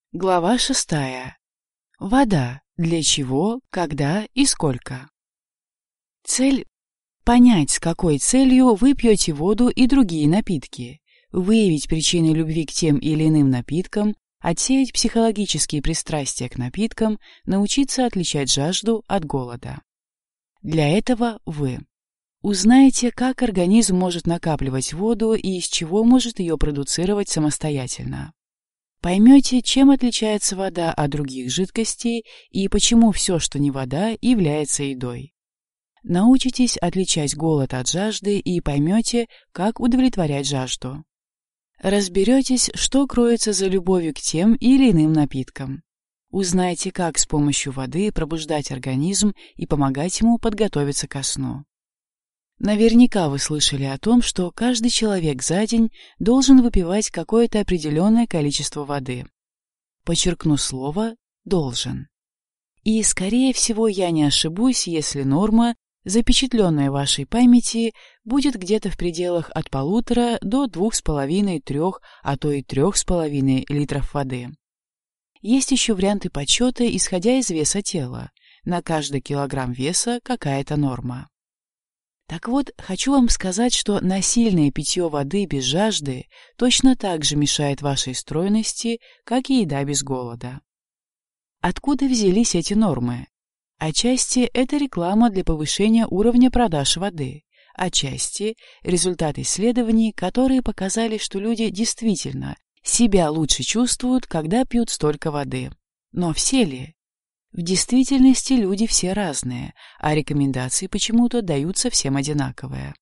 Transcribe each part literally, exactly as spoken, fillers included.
Глава шестая. Вода. Для чего, когда и сколько. Цель – понять, с какой целью вы пьете воду и другие напитки, выявить причины любви к тем или иным напиткам, отсеять психологические пристрастия к напиткам, научиться отличать жажду от голода. Для этого вы узнаете, как организм может накапливать воду и из чего может ее продуцировать самостоятельно. Поймете, чем отличается вода от других жидкостей и почему все, что не вода, является едой. Научитесь отличать голод от жажды и поймете, как удовлетворять жажду. Разберетесь, что кроется за любовью к тем или иным напиткам. Узнайте, как с помощью воды пробуждать организм и помогать ему подготовиться ко сну. Наверняка вы слышали о том, что каждый человек за день должен выпивать какое-то определенное количество воды. Подчеркну слово «должен». И, скорее всего, я не ошибусь, если норма, запечатленная в вашей памяти, будет где-то в пределах от полутора до двух с половиной-трех, а то и трех с половиной литров воды. Есть еще варианты подсчета, исходя из веса тела. На каждый килограмм веса какая-то норма. Так вот, хочу вам сказать, что насильное питье воды без жажды точно так же мешает вашей стройности, как и еда без голода. Откуда взялись эти нормы? Отчасти это реклама для повышения уровня продаж воды, отчасти результат исследований, которые показали, что люди действительно себя лучше чувствуют, когда пьют столько воды. Но все ли? В действительности люди все разные, а рекомендации почему-то даются всем одинаковые.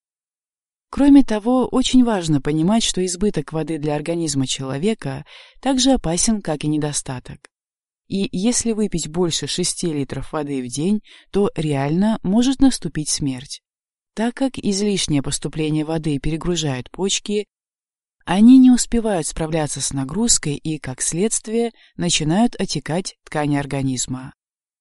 Кроме того, очень важно понимать, что избыток воды для организма человека так же опасен, как и недостаток. И если выпить больше шести литров воды в день, то реально может наступить смерть. Так как излишнее поступление воды перегружает почки, они не успевают справляться с нагрузкой и, как следствие, начинают отекать ткани организма.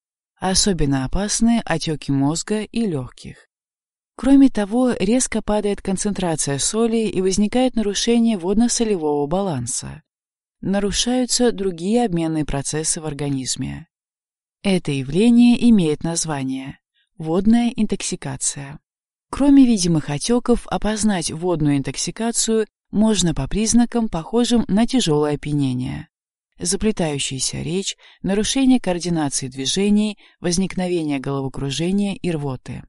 Особенно опасны отеки мозга и легких. Кроме того, резко падает концентрация соли и возникает нарушение водно-солевого баланса. Нарушаются другие обменные процессы в организме. Это явление имеет название – водная интоксикация. Кроме видимых отеков, опознать водную интоксикацию можно по признакам, похожим на тяжелое опьянение. Заплетающаяся речь, нарушение координации движений, возникновение головокружения и рвоты.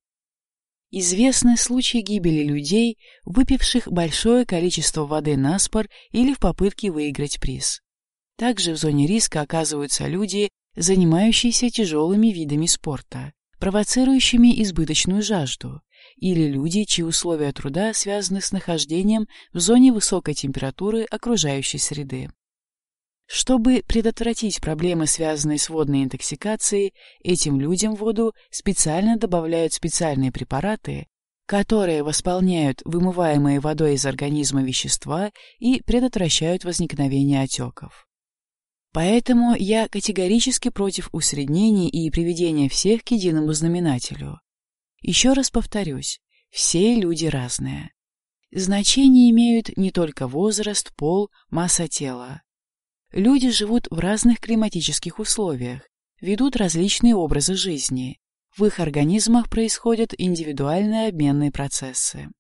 Известны случаи гибели людей, выпивших большое количество воды наспор или в попытке выиграть приз. Также в зоне риска оказываются люди, занимающиеся тяжелыми видами спорта, провоцирующими избыточную жажду, или люди, чьи условия труда связаны с нахождением в зоне высокой температуры окружающей среды. Чтобы предотвратить проблемы, связанные с водной интоксикацией, этим людям в воду специально добавляют специальные препараты, которые восполняют вымываемые водой из организма вещества и предотвращают возникновение отеков. Поэтому я категорически против усреднений и приведения всех к единому знаменателю. Еще раз повторюсь, все люди разные. Значение имеют не только возраст, пол, масса тела. Люди живут в разных климатических условиях, ведут различные образы жизни. В их организмах происходят индивидуальные обменные процессы.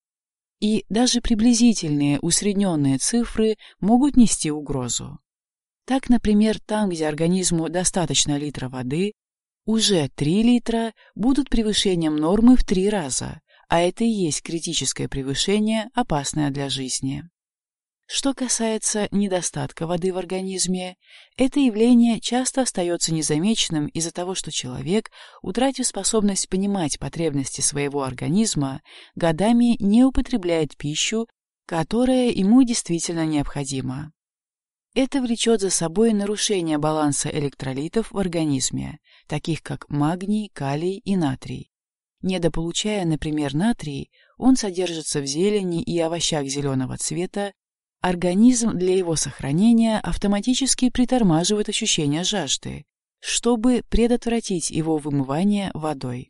И даже приблизительные усредненные цифры могут нести угрозу. Так, например, там, где организму достаточно литра воды, уже три литра будут превышением нормы в три раза, а это и есть критическое превышение, опасное для жизни. Что касается недостатка воды в организме, это явление часто остается незамеченным из-за того, что человек, утратив способность понимать потребности своего организма, годами не употребляет пищу, которая ему действительно необходима. Это влечет за собой нарушение баланса электролитов в организме, таких как магний, калий и натрий. Недополучая, например, натрий, он содержится в зелени и овощах зеленого цвета. Организм для его сохранения автоматически притормаживает ощущение жажды, чтобы предотвратить его вымывание водой.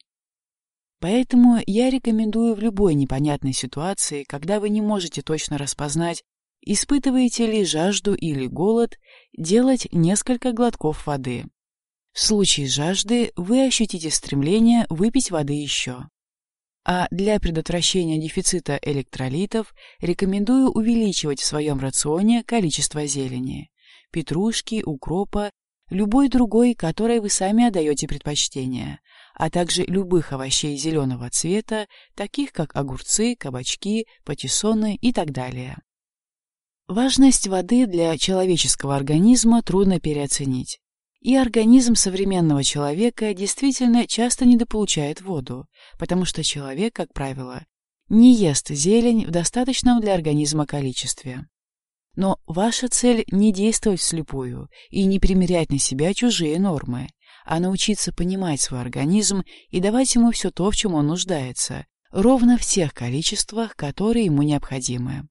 Поэтому я рекомендую в любой непонятной ситуации, когда вы не можете точно распознать, испытываете ли жажду или голод, делать несколько глотков воды. В случае жажды вы ощутите стремление выпить воды еще. А для предотвращения дефицита электролитов рекомендую увеличивать в своем рационе количество зелени – петрушки, укропа, любой другой, которой вы сами отдаете предпочтение, а также любых овощей зеленого цвета, таких как огурцы, кабачки, патиссоны и так далее. Важность воды для человеческого организма трудно переоценить. И организм современного человека действительно часто недополучает воду, потому что человек, как правило, не ест зелень в достаточном для организма количестве. Но ваша цель не действовать вслепую и не примерять на себя чужие нормы, а научиться понимать свой организм и давать ему все то, в чем он нуждается, ровно в тех количествах, которые ему необходимы.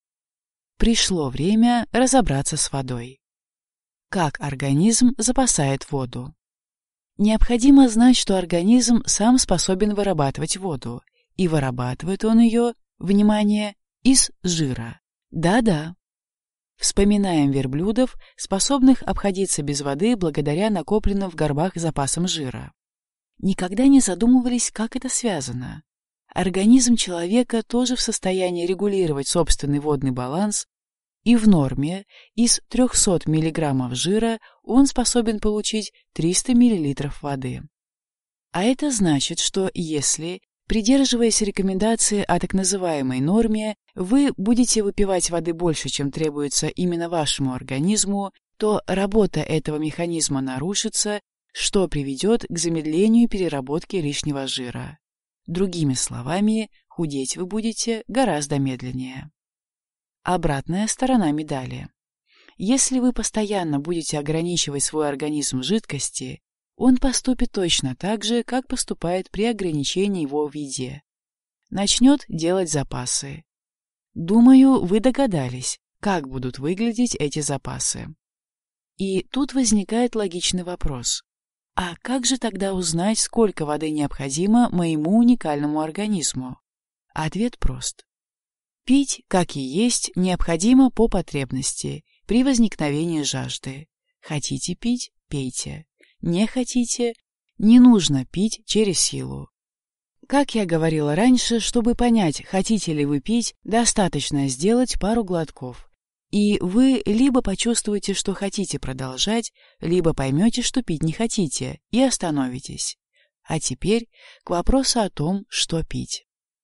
Пришло время разобраться с водой. Как организм запасает воду? Необходимо знать, что организм сам способен вырабатывать воду, и вырабатывает он ее, внимание, из жира. Да-да. Вспоминаем верблюдов, способных обходиться без воды благодаря накопленным в горбах запасам жира. Никогда не задумывались, как это связано. Организм человека тоже в состоянии регулировать собственный водный баланс, и в норме из трёхсот миллиграммов жира он способен получить триста миллилитров воды. А это значит, что если, придерживаясь рекомендации о так называемой норме, вы будете выпивать воды больше, чем требуется именно вашему организму, то работа этого механизма нарушится, что приведет к замедлению переработки лишнего жира. Другими словами, худеть вы будете гораздо медленнее. Обратная сторона медали. Если вы постоянно будете ограничивать свой организм в жидкости, он поступит точно так же, как поступает при ограничении его в еде. Начнет делать запасы. Думаю, вы догадались, как будут выглядеть эти запасы. И тут возникает логичный вопрос. А как же тогда узнать, сколько воды необходимо моему уникальному организму? Ответ прост. Пить, как и есть, необходимо по потребности, при возникновении жажды. Хотите пить – пейте. Не хотите – не нужно пить через силу. Как я говорила раньше, чтобы понять, хотите ли вы пить, достаточно сделать пару глотков. И вы либо почувствуете, что хотите продолжать, либо поймете, что пить не хотите, и остановитесь. А теперь к вопросу о том, что пить.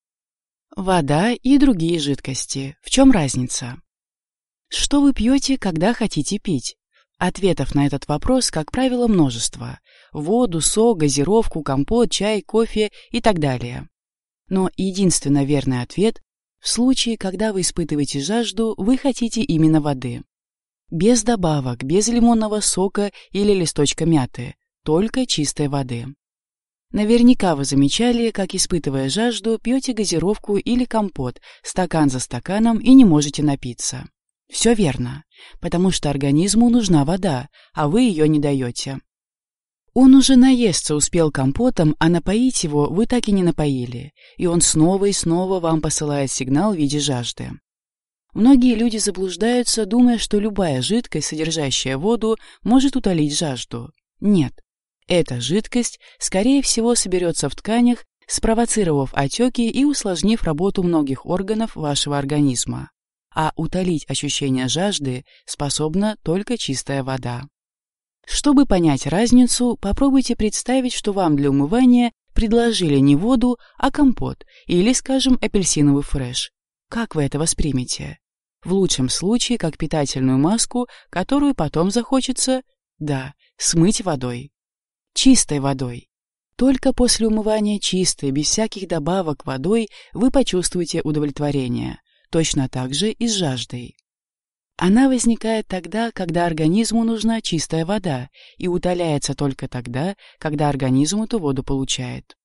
Вода и другие жидкости. В чем разница? Что вы пьете, когда хотите пить? Ответов на этот вопрос, как правило, множество. Воду, сок, газировку, компот, чай, кофе и так далее. Но единственно верный ответ – в случае, когда вы испытываете жажду, вы хотите именно воды. Без добавок, без лимонного сока или листочка мяты, только чистой воды. Наверняка вы замечали, как, испытывая жажду, пьете газировку или компот, стакан за стаканом и не можете напиться. Все верно, потому что организму нужна вода, а вы ее не даете. Он уже наесться успел компотом, а напоить его вы так и не напоили, и он снова и снова вам посылает сигнал в виде жажды. Многие люди заблуждаются, думая, что любая жидкость, содержащая воду, может утолить жажду. Нет. Эта жидкость, скорее всего, соберется в тканях, спровоцировав отеки и усложнив работу многих органов вашего организма. А утолить ощущение жажды способна только чистая вода. Чтобы понять разницу, попробуйте представить, что вам для умывания предложили не воду, а компот или, скажем, апельсиновый фреш. Как вы это воспримете? В лучшем случае, как питательную маску, которую потом захочется, да, смыть водой. Чистой водой. Только после умывания чистой, без всяких добавок водой вы почувствуете удовлетворение. Точно так же и с жаждой. Она возникает тогда, когда организму нужна чистая вода, и утоляется только тогда, когда организм эту воду получает.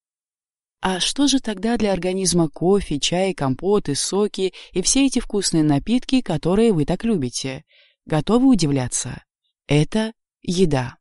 А что же тогда для организма кофе, чай, компоты, соки и все эти вкусные напитки, которые вы так любите? Готовы удивляться? Это еда.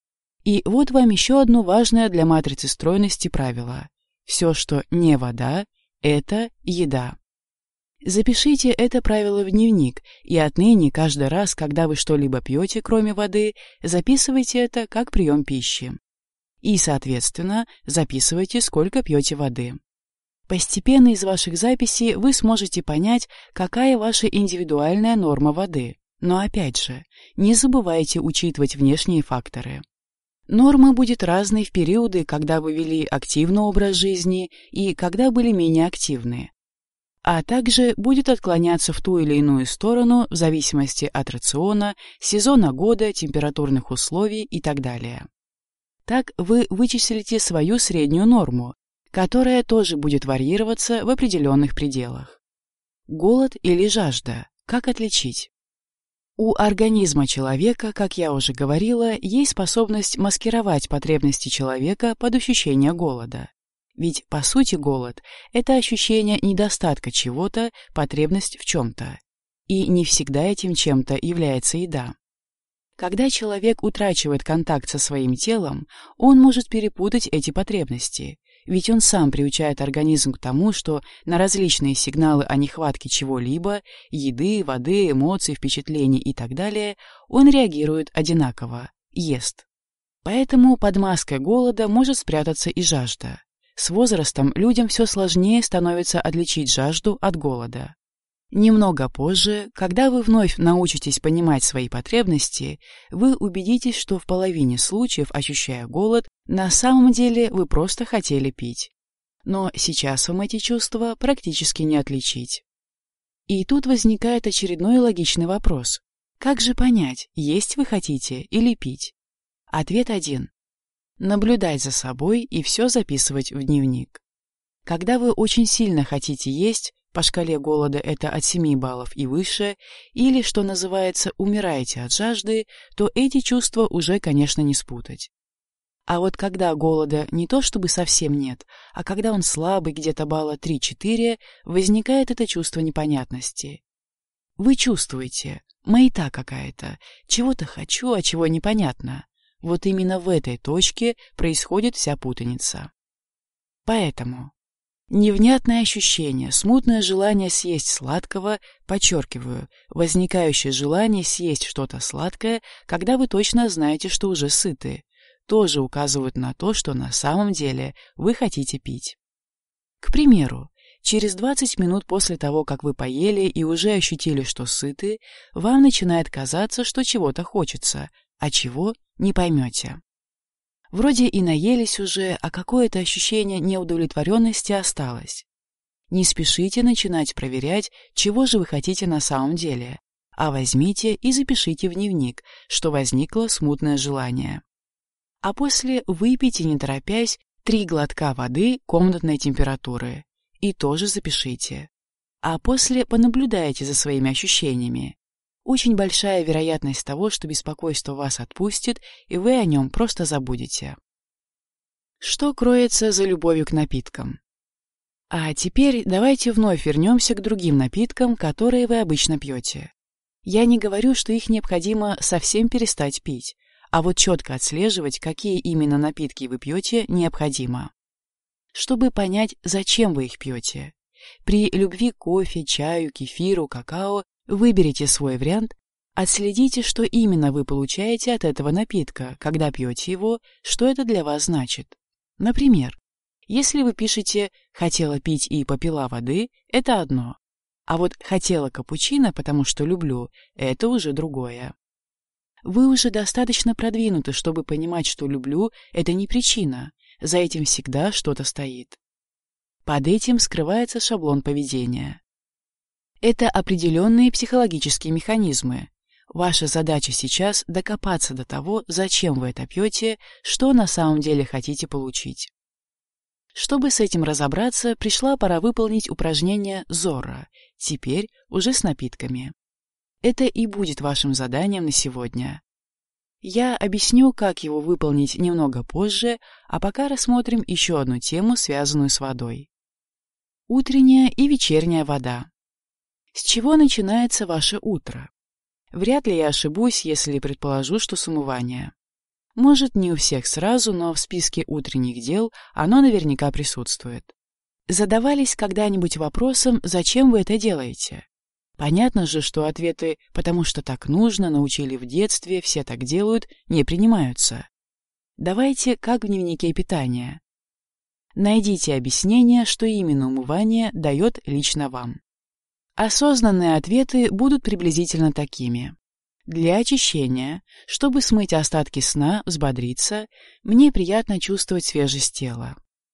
И вот вам еще одно важное для матрицы стройности правило. Все, что не вода, это еда. Запишите это правило в дневник, и отныне каждый раз, когда вы что-либо пьете, кроме воды, записывайте это как прием пищи. И, соответственно, записывайте, сколько пьете воды. Постепенно из ваших записей вы сможете понять, какая ваша индивидуальная норма воды. Но опять же, не забывайте учитывать внешние факторы. Норма будет разной в периоды, когда вы вели активный образ жизни и когда были менее активны. А также будет отклоняться в ту или иную сторону в зависимости от рациона, сезона года, температурных условий и так далее. Так вы вычислите свою среднюю норму, которая тоже будет варьироваться в определенных пределах. Голод или жажда? Как отличить? У организма человека, как я уже говорила, есть способность маскировать потребности человека под ощущение голода. Ведь, по сути, голод – это ощущение недостатка чего-то, потребность в чем-то. И не всегда этим чем-то является еда. Когда человек утрачивает контакт со своим телом, он может перепутать эти потребности, ведь он сам приучает организм к тому, что на различные сигналы о нехватке чего-либо – еды, воды, эмоций, впечатлений и так далее – он реагирует одинаково – ест. Поэтому под маской голода может спрятаться и жажда. С возрастом людям все сложнее становится отличить жажду от голода. Немного позже, когда вы вновь научитесь понимать свои потребности, вы убедитесь, что в половине случаев, ощущая голод, на самом деле вы просто хотели пить. Но сейчас вам эти чувства практически не отличить. И тут возникает очередной логичный вопрос. Как же понять, есть вы хотите или пить? Ответ один. Наблюдать за собой и все записывать в дневник. Когда вы очень сильно хотите есть, по шкале голода это от семи баллов и выше, или, что называется, умираете от жажды, то эти чувства уже, конечно, не спутать. А вот когда голода не то чтобы совсем нет, а когда он слабый, где-то балла три-четыре, возникает это чувство непонятности. Вы чувствуете, маята какая-то, чего-то хочу, а чего непонятно. Вот именно в этой точке происходит вся путаница. Поэтому невнятное ощущение, смутное желание съесть сладкого, подчеркиваю, возникающее желание съесть что-то сладкое, когда вы точно знаете, что уже сыты, тоже указывают на то, что на самом деле вы хотите пить. К примеру, через двадцать минут после того, как вы поели и уже ощутили, что сыты, вам начинает казаться, что чего-то хочется, а чего – не поймете. Вроде и наелись уже, а какое-то ощущение неудовлетворенности осталось. Не спешите начинать проверять, чего же вы хотите на самом деле, а возьмите и запишите в дневник, что возникло смутное желание. А после выпейте, не торопясь, три глотка воды комнатной температуры и тоже запишите. А после понаблюдайте за своими ощущениями. Очень большая вероятность того, что беспокойство вас отпустит, и вы о нем просто забудете. Что кроется за любовью к напиткам? А теперь давайте вновь вернемся к другим напиткам, которые вы обычно пьете. Я не говорю, что их необходимо совсем перестать пить, а вот четко отслеживать, какие именно напитки вы пьете, необходимо. Чтобы понять, зачем вы их пьете. При любви к кофе, чаю, кефиру, какао выберите свой вариант, отследите, что именно вы получаете от этого напитка, когда пьете его, что это для вас значит. Например, если вы пишете «хотела пить и попила воды» — это одно, а вот «хотела капучино, потому что люблю» — это уже другое. Вы уже достаточно продвинуты, чтобы понимать, что «люблю» — это не причина, за этим всегда что-то стоит. Под этим скрывается шаблон поведения. Это определенные психологические механизмы. Ваша задача сейчас докопаться до того, зачем вы это пьете, что на самом деле хотите получить. Чтобы с этим разобраться, пришла пора выполнить упражнение Зорро, теперь уже с напитками. Это и будет вашим заданием на сегодня. Я объясню, как его выполнить немного позже, а пока рассмотрим еще одну тему, связанную с водой. Утренняя и вечерняя вода. С чего начинается ваше утро? Вряд ли я ошибусь, если предположу, что с умывания. Может, не у всех сразу, но в списке утренних дел оно наверняка присутствует. Задавались когда-нибудь вопросом, зачем вы это делаете? Понятно же, что ответы «потому что так нужно», «научили в детстве», «все так делают» не принимаются. Давайте как в дневнике питания. Найдите объяснение, что именно умывание дает лично вам. Осознанные ответы будут приблизительно такими. Для очищения, чтобы смыть остатки сна, взбодриться, мне приятно чувствовать свежесть тела.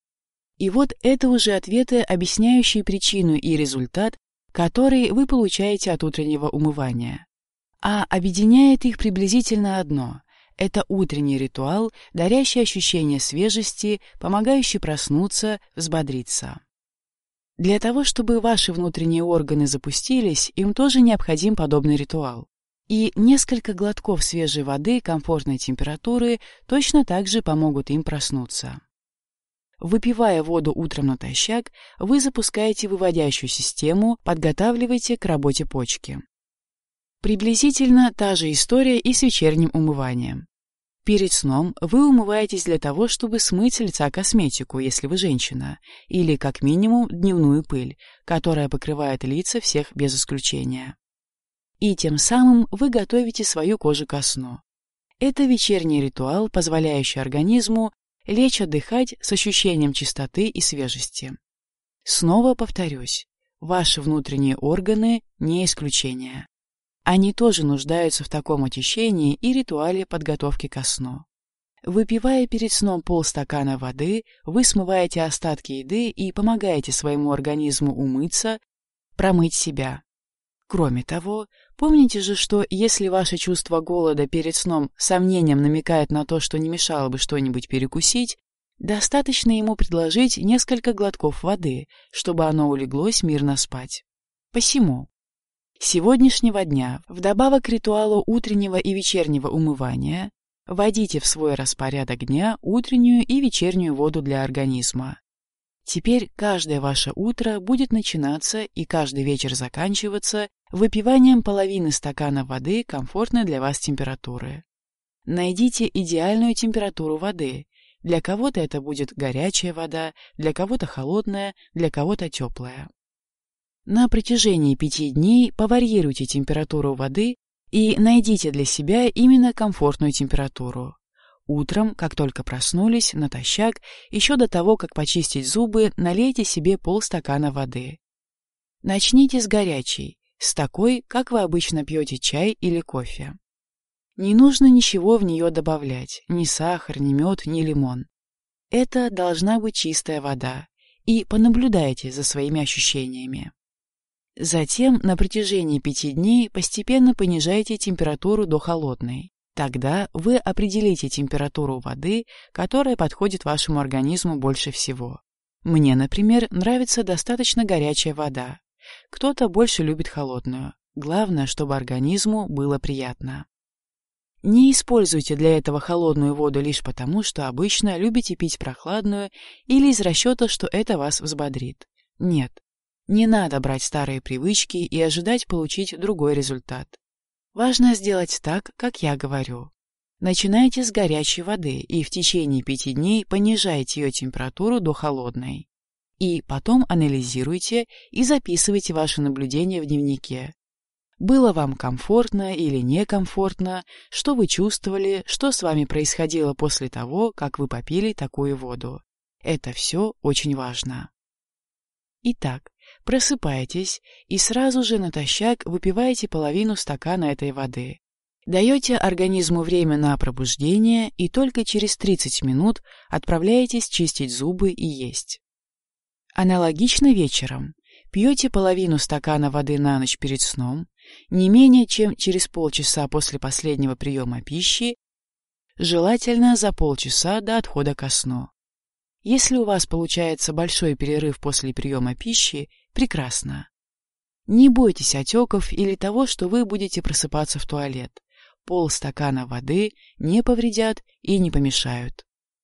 И вот это уже ответы, объясняющие причину и результат, который вы получаете от утреннего умывания. А объединяет их приблизительно одно – это утренний ритуал, дарящий ощущение свежести, помогающий проснуться, взбодриться. Для того, чтобы ваши внутренние органы запустились, им тоже необходим подобный ритуал. И несколько глотков свежей воды комфортной температуры точно так же помогут им проснуться. Выпивая воду утром натощак, вы запускаете выводящую систему, подготавливаете к работе почки. Приблизительно та же история и с вечерним умыванием. Перед сном вы умываетесь для того, чтобы смыть с лица косметику, если вы женщина, или, как минимум, дневную пыль, которая покрывает лица всех без исключения. И тем самым вы готовите свою кожу ко сну. Это вечерний ритуал, позволяющий организму лечь отдыхать с ощущением чистоты и свежести. Снова повторюсь, ваши внутренние органы не исключение. Они тоже нуждаются в таком очищении и ритуале подготовки ко сну. Выпивая перед сном полстакана воды, вы смываете остатки еды и помогаете своему организму умыться, промыть себя. Кроме того, помните же, что если ваше чувство голода перед сном сомнением намекает на то, что не мешало бы что-нибудь перекусить, достаточно ему предложить несколько глотков воды, чтобы оно улеглось мирно спать. Посему, с сегодняшнего дня, вдобавок к ритуалу утреннего и вечернего умывания, вводите в свой распорядок дня утреннюю и вечернюю воду для организма. Теперь каждое ваше утро будет начинаться и каждый вечер заканчиваться выпиванием половины стакана воды комфортной для вас температуры. Найдите идеальную температуру воды. Для кого-то это будет горячая вода, для кого-то холодная, для кого-то теплая. На протяжении пяти дней поварьируйте температуру воды и найдите для себя именно комфортную температуру. Утром, как только проснулись, натощак, еще до того, как почистить зубы, налейте себе полстакана воды. Начните с горячей, с такой, как вы обычно пьете чай или кофе. Не нужно ничего в нее добавлять, ни сахар, ни мед, ни лимон. Это должна быть чистая вода, и понаблюдайте за своими ощущениями. Затем на протяжении пяти дней постепенно понижайте температуру до холодной. Тогда вы определите температуру воды, которая подходит вашему организму больше всего. Мне, например, нравится достаточно горячая вода. Кто-то больше любит холодную. Главное, чтобы организму было приятно. Не используйте для этого холодную воду лишь потому, что обычно любите пить прохладную или из расчета, что это вас взбодрит. Нет, не надо брать старые привычки и ожидать получить другой результат. Важно сделать так, как я говорю. Начинайте с горячей воды и в течение пяти дней понижайте ее температуру до холодной. И потом анализируйте и записывайте ваши наблюдения в дневнике. Было вам комфортно или некомфортно, что вы чувствовали, что с вами происходило после того, как вы попили такую воду. Это все очень важно. Итак, просыпаетесь и сразу же натощак выпиваете половину стакана этой воды. Даете организму время на пробуждение и только через тридцать минут отправляетесь чистить зубы и есть. Аналогично вечером. Пьете половину стакана воды на ночь перед сном, не менее чем через полчаса после последнего приема пищи, желательно за полчаса до отхода ко сну. Если у вас получается большой перерыв после приема пищи, прекрасно. Не бойтесь отеков или того, что вы будете просыпаться в туалет. Полстакана воды не повредят и не помешают.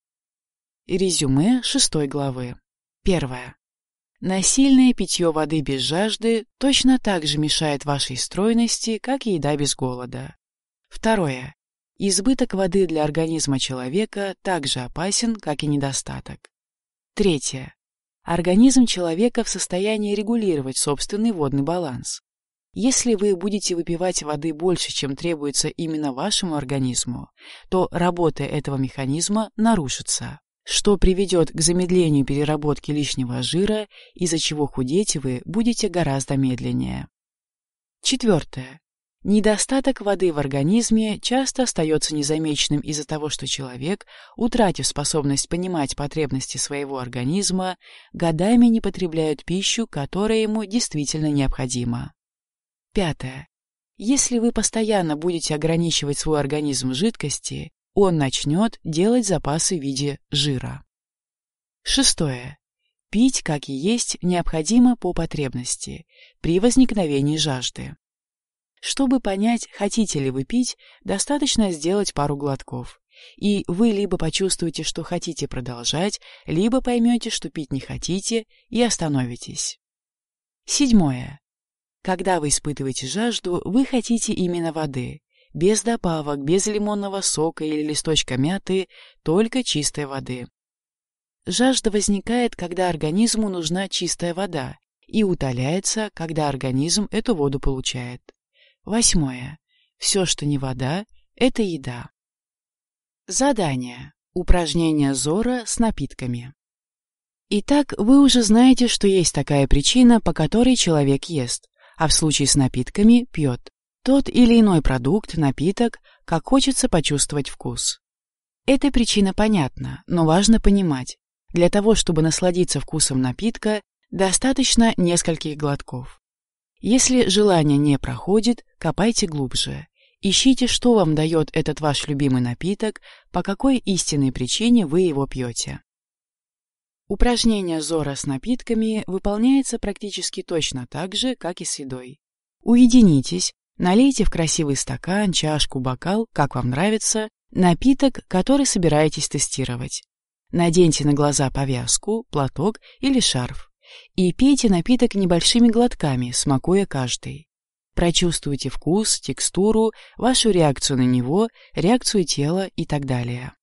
Резюме шестой главы. Первое. Насильное питье воды без жажды точно так же мешает вашей стройности, как и еда без голода. Второе. Избыток воды для организма человека также опасен, как и недостаток. Третье. Организм человека в состоянии регулировать собственный водный баланс. Если вы будете выпивать воды больше, чем требуется именно вашему организму, то работа этого механизма нарушится, что приведет к замедлению переработки лишнего жира, из-за чего худеть вы будете гораздо медленнее. Четвертое. Недостаток воды в организме часто остается незамеченным из-за того, что человек, утратив способность понимать потребности своего организма, годами не потребляет пищу, которая ему действительно необходима. Пятое. Если вы постоянно будете ограничивать свой организм в жидкости, он начнет делать запасы в виде жира. Шестое. Пить, как и есть, необходимо по потребности, при возникновении жажды. Чтобы понять, хотите ли вы пить, достаточно сделать пару глотков, и вы либо почувствуете, что хотите продолжать, либо поймете, что пить не хотите, и остановитесь. Седьмое. Когда вы испытываете жажду, вы хотите именно воды, без добавок, без лимонного сока или листочка мяты, только чистой воды. Жажда возникает, когда организму нужна чистая вода, и утоляется, когда организм эту воду получает. Восьмое. Все, что не вода, это еда. Задание. Упражнение Зора с напитками. Итак, вы уже знаете, что есть такая причина, по которой человек ест, а в случае с напитками пьет тот или иной продукт, напиток, как хочется почувствовать вкус. Эта причина понятна, но важно понимать, для того, чтобы насладиться вкусом напитка, достаточно нескольких глотков. Если желание не проходит, копайте глубже. Ищите, что вам дает этот ваш любимый напиток, по какой истинной причине вы его пьете. Упражнение Зора с напитками выполняется практически точно так же, как и с едой. Уединитесь, налейте в красивый стакан, чашку, бокал, как вам нравится, напиток, который собираетесь тестировать. Наденьте на глаза повязку, платок или шарф. И пейте напиток небольшими глотками, смакуя каждый. Прочувствуйте вкус, текстуру, вашу реакцию на него, реакцию тела и так далее.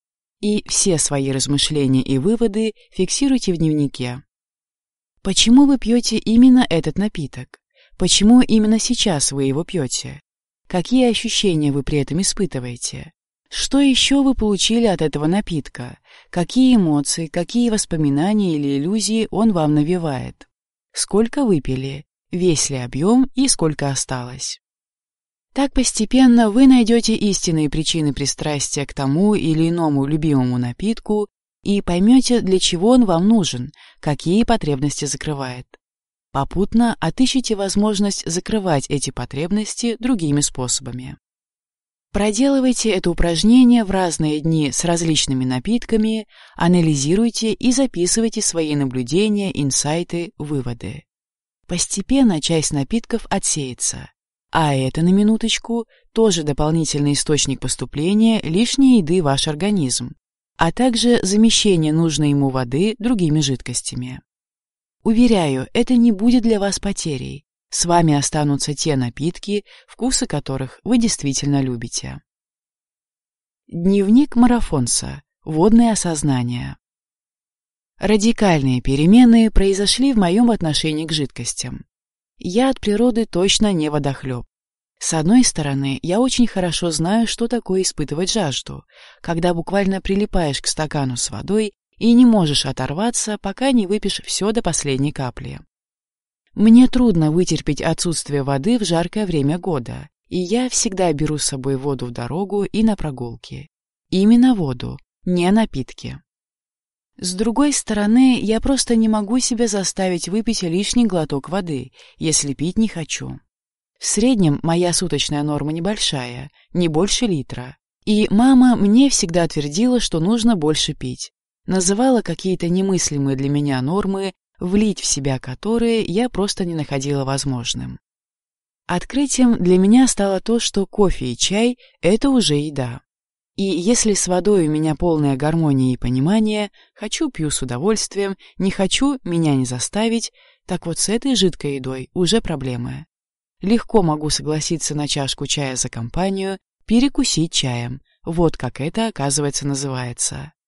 И все свои размышления и выводы фиксируйте в дневнике. Почему вы пьете именно этот напиток? Почему именно сейчас вы его пьете? Какие ощущения вы при этом испытываете? Что еще вы получили от этого напитка? Какие эмоции, какие воспоминания или иллюзии он вам навевает? Сколько выпили? Весь ли объем и сколько осталось? Так постепенно вы найдете истинные причины пристрастия к тому или иному любимому напитку и поймете, для чего он вам нужен, какие потребности закрывает. Попутно отыщите возможность закрывать эти потребности другими способами. Проделывайте это упражнение в разные дни с различными напитками, анализируйте и записывайте свои наблюдения, инсайты, выводы. Постепенно часть напитков отсеется, а это, на минуточку, тоже дополнительный источник поступления лишней еды в ваш организм, а также замещение нужной ему воды другими жидкостями. Уверяю, это не будет для вас потерей. С вами останутся те напитки, вкусы которых вы действительно любите. Дневник марафонца. Водное осознание. Радикальные перемены произошли в моем отношении к жидкостям. Я от природы точно не водохлеб. С одной стороны, я очень хорошо знаю, что такое испытывать жажду, когда буквально прилипаешь к стакану с водой и не можешь оторваться, пока не выпьешь все до последней капли. Мне трудно вытерпеть отсутствие воды в жаркое время года, и я всегда беру с собой воду в дорогу и на прогулки. Именно воду, не напитки. С другой стороны, я просто не могу себя заставить выпить лишний глоток воды, если пить не хочу. В среднем моя суточная норма небольшая, не больше литра. И мама мне всегда твердила, что нужно больше пить. Называла какие-то немыслимые для меня нормы, влить в себя которые я просто не находила возможным. Открытием для меня стало то, что кофе и чай – это уже еда. И если с водой у меня полная гармония и понимание, хочу – пью с удовольствием, не хочу – меня не заставить, так вот с этой жидкой едой уже проблемы. Легко могу согласиться на чашку чая за компанию, перекусить чаем. Вот как это, оказывается, называется.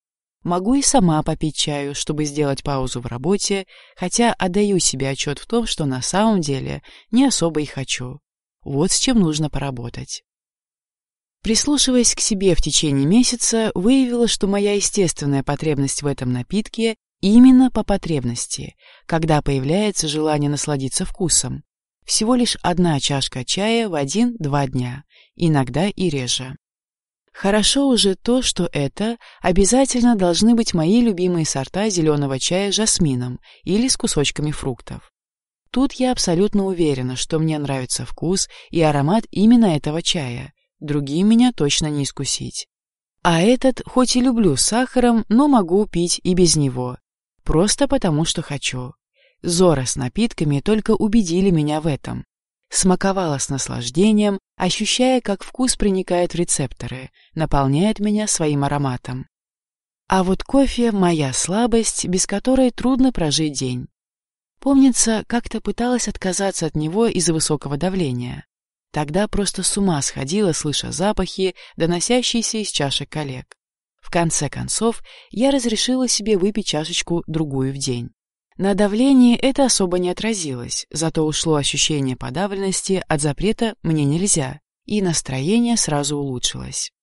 Могу и сама попить чаю, чтобы сделать паузу в работе, хотя отдаю себе отчет в том, что на самом деле не особо и хочу. Вот с чем нужно поработать. Прислушиваясь к себе в течение месяца, выявила, что моя естественная потребность в этом напитке именно по потребности, когда появляется желание насладиться вкусом. Всего лишь одна чашка чая в один-два дня, иногда и реже. Хорошо уже то, что это обязательно должны быть мои любимые сорта зеленого чая с жасмином или с кусочками фруктов. Тут я абсолютно уверена, что мне нравится вкус и аромат именно этого чая. Другие меня точно не искусить. А этот, хоть и люблю с сахаром, но могу пить и без него. Просто потому, что хочу. Зора с напитками только убедили меня в этом. Смаковала с наслаждением, ощущая, как вкус проникает в рецепторы, наполняет меня своим ароматом. А вот кофе — моя слабость, без которой трудно прожить день. Помнится, как-то пыталась отказаться от него из-за высокого давления. Тогда просто с ума сходила, слыша запахи, доносящиеся из чашек коллег. В конце концов, я разрешила себе выпить чашечку-другую в день. На давлении это особо не отразилось, зато ушло ощущение подавленности от запрета «мне нельзя», и настроение сразу улучшилось.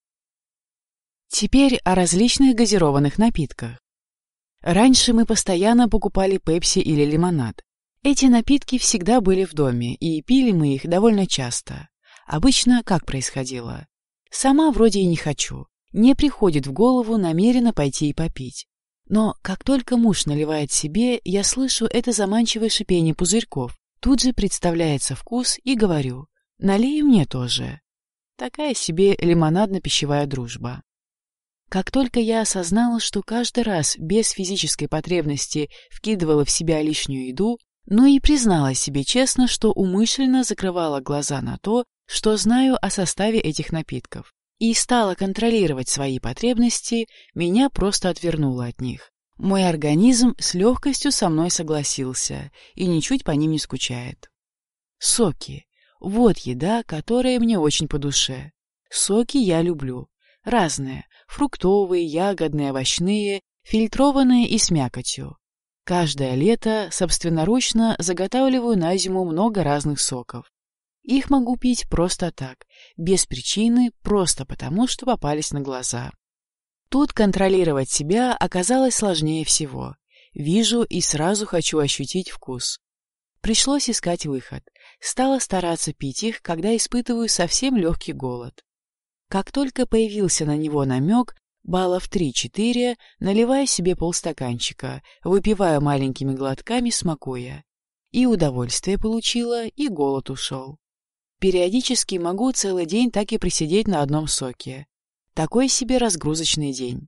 Теперь о различных газированных напитках. Раньше мы постоянно покупали пепси или лимонад. Эти напитки всегда были в доме, и пили мы их довольно часто. Обычно как происходило? Сама вроде и не хочу. Не приходит в голову намеренно пойти и попить. Но как только муж наливает себе, я слышу это заманчивое шипение пузырьков. Тут же представляется вкус и говорю: «Налей мне тоже». Такая себе лимонадно-пищевая дружба. Как только я осознала, что каждый раз без физической потребности вкидывала в себя лишнюю еду, но и признала себе честно, что умышленно закрывала глаза на то, что знаю о составе этих напитков, и стала контролировать свои потребности, меня просто отвернуло от них. Мой организм с легкостью со мной согласился и ничуть по ним не скучает. Соки. Вот еда, которая мне очень по душе. Соки я люблю. Разные. Фруктовые, ягодные, овощные, фильтрованные и с мякотью. Каждое лето собственноручно заготавливаю на зиму много разных соков. Их могу пить просто так, без причины, просто потому, что попались на глаза. Тут контролировать себя оказалось сложнее всего. Вижу и сразу хочу ощутить вкус. Пришлось искать выход. Стала стараться пить их, когда испытываю совсем легкий голод. Как только появился на него намек, баллов три-четыре, наливая себе полстаканчика, выпивая маленькими глотками, смакуя. И удовольствие получила, и голод ушел. Периодически могу целый день так и просидеть на одном соке. Такой себе разгрузочный день.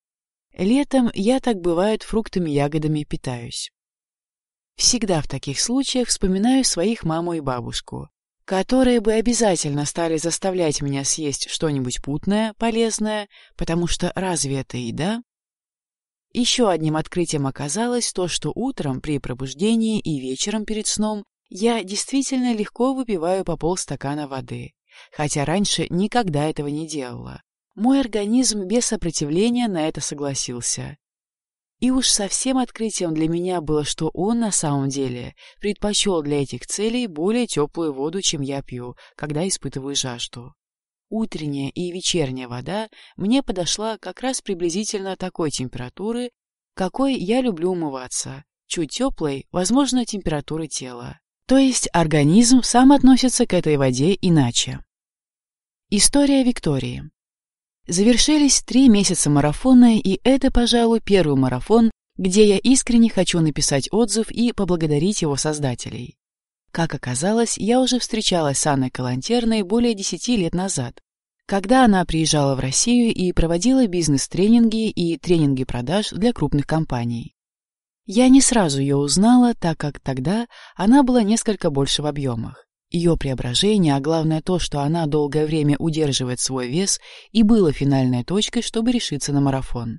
Летом я, так бывает, фруктами и ягодами питаюсь. Всегда в таких случаях вспоминаю своих маму и бабушку, которые бы обязательно стали заставлять меня съесть что-нибудь путное, полезное, потому что разве это еда? Еще одним открытием оказалось то, что утром при пробуждении и вечером перед сном я действительно легко выпиваю по полстакана воды, хотя раньше никогда этого не делала. Мой организм без сопротивления на это согласился. И уж совсем открытием для меня было, что он на самом деле предпочел для этих целей более теплую воду, чем я пью, когда испытываю жажду. Утренняя и вечерняя вода мне подошла как раз приблизительно такой температуры, какой я люблю умываться, чуть теплой, возможно, температуры тела. То есть организм сам относится к этой воде иначе. История Виктории. Завершились три месяца марафона, и это, пожалуй, первый марафон, где я искренне хочу написать отзыв и поблагодарить его создателей. Как оказалось, я уже встречалась с Анной Калантерной более десяти лет назад, когда она приезжала в Россию и проводила бизнес-тренинги и тренинги продаж для крупных компаний. Я не сразу ее узнала, так как тогда она была несколько больше в объемах. Ее преображение, а главное то, что она долгое время удерживает свой вес, и было финальной точкой, чтобы решиться на марафон.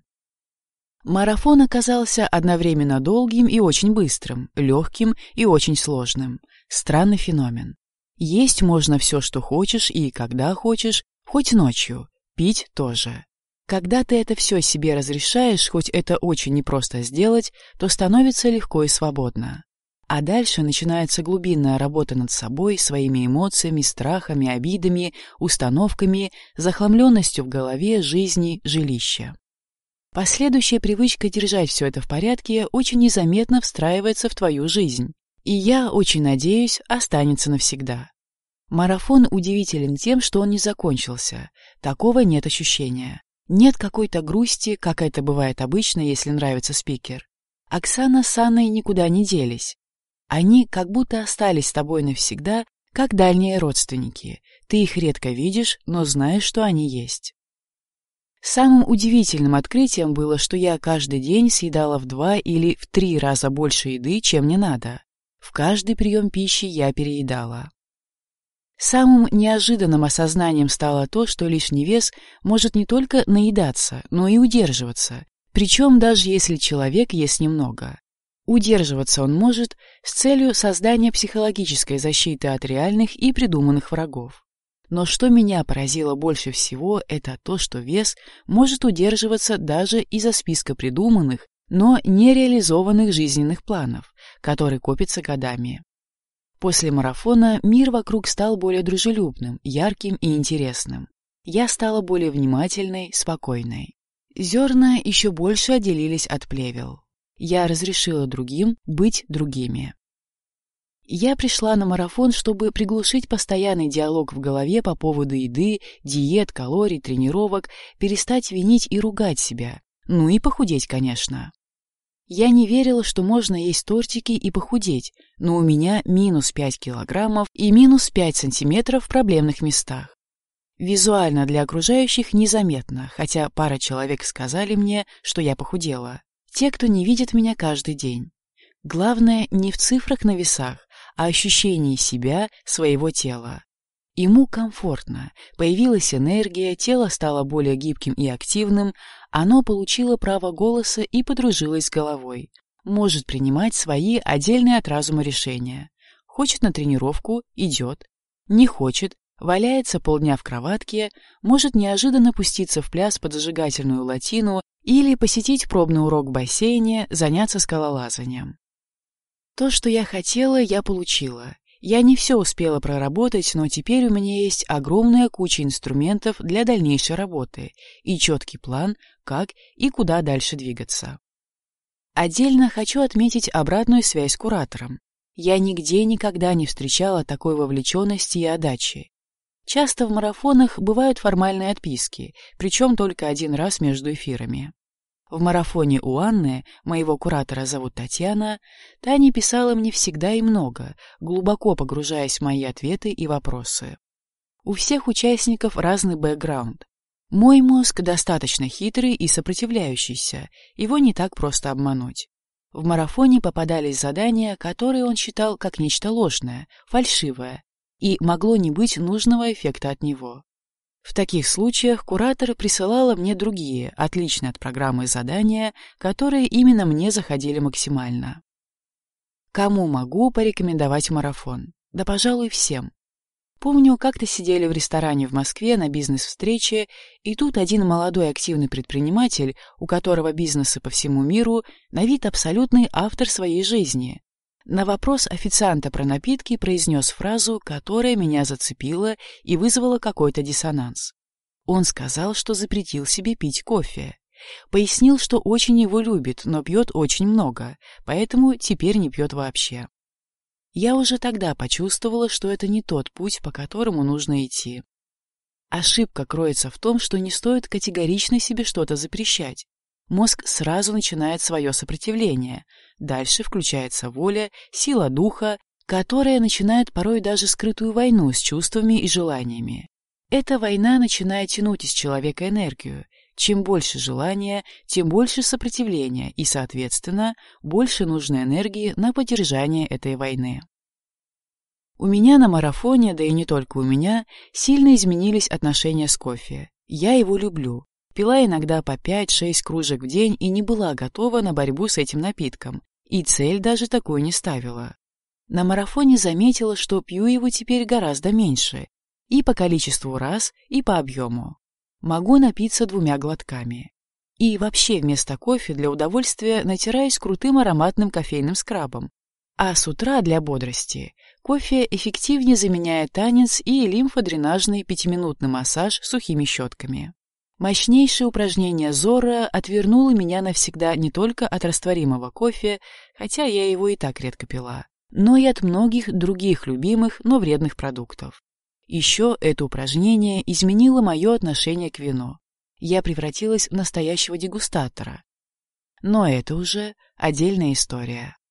Марафон оказался одновременно долгим и очень быстрым, легким и очень сложным. Странный феномен. Есть можно все, что хочешь и когда хочешь, хоть ночью, пить тоже. Когда ты это все себе разрешаешь, хоть это очень непросто сделать, то становится легко и свободно. А дальше начинается глубинная работа над собой, своими эмоциями, страхами, обидами, установками, захламленностью в голове, жизни, жилища. Последующая привычка держать все это в порядке очень незаметно встраивается в твою жизнь. И я очень надеюсь, останется навсегда. Марафон удивителен тем, что он не закончился. Такого нет ощущения. Нет какой-то грусти, как это бывает обычно, если нравится спикер. Оксана с Анной никуда не делись. Они как будто остались с тобой навсегда, как дальние родственники. Ты их редко видишь, но знаешь, что они есть. Самым удивительным открытием было, что я каждый день съедала в два или в три раза больше еды, чем мне надо. В каждый прием пищи я переедала. Самым неожиданным осознанием стало то, что лишний вес может не только наедаться, но и удерживаться, причем даже если человек ест немного. Удерживаться он может с целью создания психологической защиты от реальных и придуманных врагов. Но что меня поразило больше всего, это то, что вес может удерживаться даже из-за списка придуманных, но нереализованных жизненных планов, которые копятся годами. После марафона мир вокруг стал более дружелюбным, ярким и интересным. Я стала более внимательной, спокойной. Зерна еще больше отделились от плевел. Я разрешила другим быть другими. Я пришла на марафон, чтобы приглушить постоянный диалог в голове по поводу еды, диет, калорий, тренировок, перестать винить и ругать себя. Ну и похудеть, конечно. Я не верила, что можно есть тортики и похудеть, но у меня минус пять килограммов и минус пять сантиметров в проблемных местах. Визуально для окружающих незаметно, хотя пара человек сказали мне, что я похудела. Те, кто не видит меня каждый день. Главное не в цифрах на весах, а ощущении себя, своего тела. Ему комфортно, появилась энергия, тело стало более гибким и активным, оно получило право голоса и подружилось с головой. Может принимать свои отдельные от разума решения. Хочет на тренировку – идет. Не хочет – валяется полдня в кроватке, может неожиданно пуститься в пляс под зажигательную латину или посетить пробный урок в бассейне, заняться скалолазанием. То, что я хотела, я получила. Я не все успела проработать, но теперь у меня есть огромная куча инструментов для дальнейшей работы и четкий план, как и куда дальше двигаться. Отдельно хочу отметить обратную связь с куратором. Я нигде никогда не встречала такой вовлеченности и отдачи. Часто в марафонах бывают формальные отписки, причем только один раз между эфирами. В марафоне у Анны, моего куратора зовут Татьяна, Таня писала мне всегда и много, глубоко погружаясь в мои ответы и вопросы. У всех участников разный бэкграунд. Мой мозг достаточно хитрый и сопротивляющийся, его не так просто обмануть. В марафоне попадались задания, которые он считал как нечто ложное, фальшивое, и могло не быть нужного эффекта от него. В таких случаях куратор присылала мне другие, отличные от программы задания, которые именно мне заходили максимально. Кому могу порекомендовать марафон? Да, пожалуй, всем. Помню, как-то сидели в ресторане в Москве на бизнес-встрече, и тут один молодой активный предприниматель, у которого бизнесы по всему миру, на вид абсолютный автор своей жизни, на вопрос официанта про напитки произнес фразу, которая меня зацепила и вызвала какой-то диссонанс. Он сказал, что запретил себе пить кофе. Пояснил, что очень его любит, но пьет очень много, поэтому теперь не пьет вообще. Я уже тогда почувствовала, что это не тот путь, по которому нужно идти. Ошибка кроется в том, что не стоит категорично себе что-то запрещать. Мозг сразу начинает свое сопротивление. Дальше включается воля, сила духа, которая начинает порой даже скрытую войну с чувствами и желаниями. Эта война начинает тянуть из человека энергию. Чем больше желания, тем больше сопротивления и, соответственно, больше нужной энергии на поддержание этой войны. У меня на марафоне, да и не только у меня, сильно изменились отношения с кофе. Я его люблю. Пила иногда по пять-шесть кружек в день и не была готова на борьбу с этим напитком, и цель даже такой не ставила. На марафоне заметила, что пью его теперь гораздо меньше, и по количеству раз, и по объему. могу напиться двумя глотками. И вообще вместо кофе для удовольствия натираюсь крутым ароматным кофейным скрабом. А с утра для бодрости кофе эффективнее заменяет танец и лимфодренажный пятиминутный массаж сухими щетками. Мощнейшее упражнение Зорро отвернуло меня навсегда не только от растворимого кофе, хотя я его и так редко пила, но и от многих других любимых, но вредных продуктов. Еще это упражнение изменило мое отношение к вину. Я превратилась в настоящего дегустатора. Но это уже отдельная история.